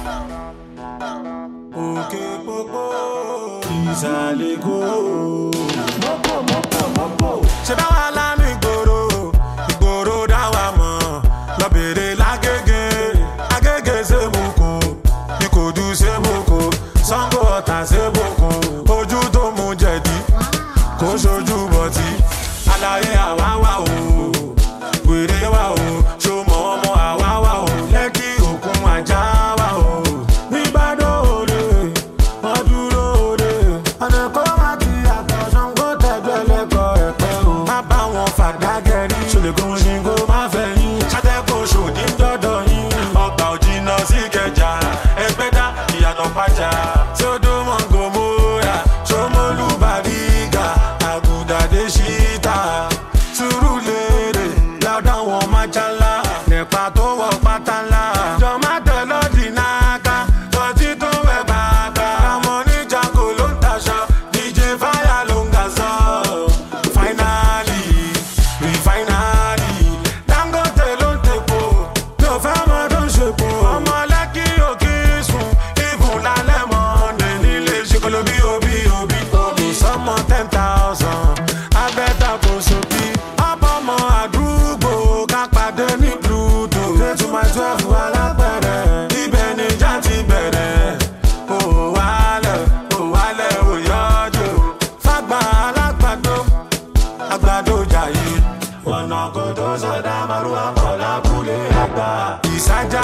Òkè pópó ìsàlẹ̀ kó. Mọ́pò. Ṣé báwa lánú ìgboro dá wa mọ̀ lọ bèrè lágége. Agége ṣe moko ní kò dùn ṣe moko Ṣàngó Ọ̀tà ṣe moko ojú tó mú jẹ̀dí kò ṣojú bọ̀tí àlàyé àwa wà o wèrè wà o ṣó mọ̀ ọmọ àwa wà o Lẹ́kì òkun àjà wà o nígbàdàn òde wọ́n dúró òde ọ̀nà kó má ti àtọ̀ Ṣàngó tẹ̀gbẹ́ lẹ́kọ̀ọ́ ẹ̀pẹ́ o má bá wọn fàdágẹ́rí ṣòlẹ̀kùn ṣìngó má fẹ́ yín ṣàtẹ́kọ̀ọ́ ṣòdì dọ́dọ̀ yín ọgbà òjìnà sí Ìkẹjà Ẹgbẹ́dá ìyànà pàjá Sódómọ̀ Gòmórà Ṣómólú Bàrígà Àgùdàdé Ṣítà Sùúrùlérè lọ́dọ̀ wọn Májálá Nẹ̀pà tó wọ pátá ńlá Jọ̀mátẹ̀ lọ́dì náà tọ́tí tó wẹ̀ bàbá àmọ́ níjà kò ló ń taṣọ DJ Fire ló ń ga sọ finally refinally Dangote ló ń tepo tó fẹ́ mọ́ tó ń ṣepo ọmọ Lẹ́kì òkè sùn ìbùn lálẹ́ mọ́ ọ̀nà nílé ṣokolo bí obi sọmọ 10,000 abẹ́ta kò sóbí ọmọ àdúgbò ká pàdé ní Pluto 2-12 alápẹ̀rẹ̀ ibẹ̀ níjà ti bẹ̀rẹ̀ kò wálẹ̀ òyọ́jò fàgbà alágbàdo àgbàdo jàyè ọ̀nà kò tó sọdá márùn àkọlà kúlé àgbà ìsájà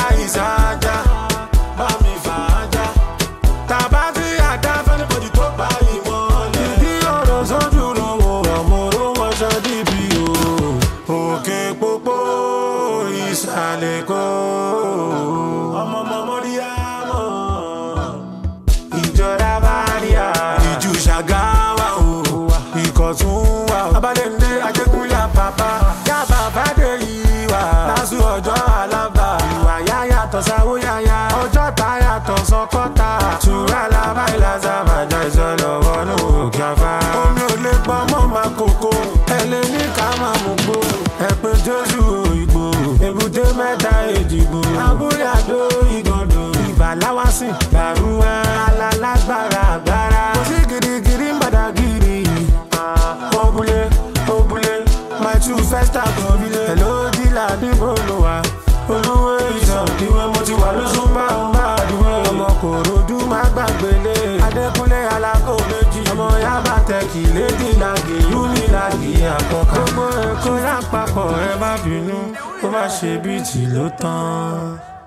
bá mi fàájà tàbá tí àdá fẹ́nìbọ̀dì tó bá ìmọ̀lẹ̀ ìdí ọ̀rọ̀ sójú lọ́wọ́ ọmọró wọṣọ dìbì o òkè pópó ìsàlẹ̀ kó ọmọ mọ́ríyámọ̀ ìjọra báríà ìjù Ṣàgáwá o Ìkọ̀tún wà o Abálẹ́ndé Ajégúnlé Àpápá yàbá bàdé yìí wà lásù ọjọ́ Alábà ìwà yàtọ̀ sáwó yáyá ọjọ́ tá yàtọ̀ sọkọ́ta tura lábá ìlàsà bàjá ìṣọlọ́wọ́ ní òkè afá omi ò lè pọ̀ mọ́ máa kókó ẹlẹ́ ní ká máa mú gbó ẹ̀pẹ́ Jésù Ìgbò èbúté mẹ́ta Èjìgbò abúlé Àdó Ìgàndò ìbàláwásìn Bàrúwá alálágbára àgbára kò sí girigiri ń Bàdágìrì Òbúlé my two first àgọ́bílẹ̀ hello dílà níbo ló wà olúwé ìṣàn ìwé mo ti wà lóṣùn bá ń bá àdúgbò ọmọ Kòròdú má gbàgbélé Adékúnlé alákò méjì ọmọ Yábà Tẹ́kì lédè làgì yúní làgì àkọ́kọ́ gbogbo Èkó lápapọ̀ ẹ má bínú kó má ṣe bíìtì ló tán.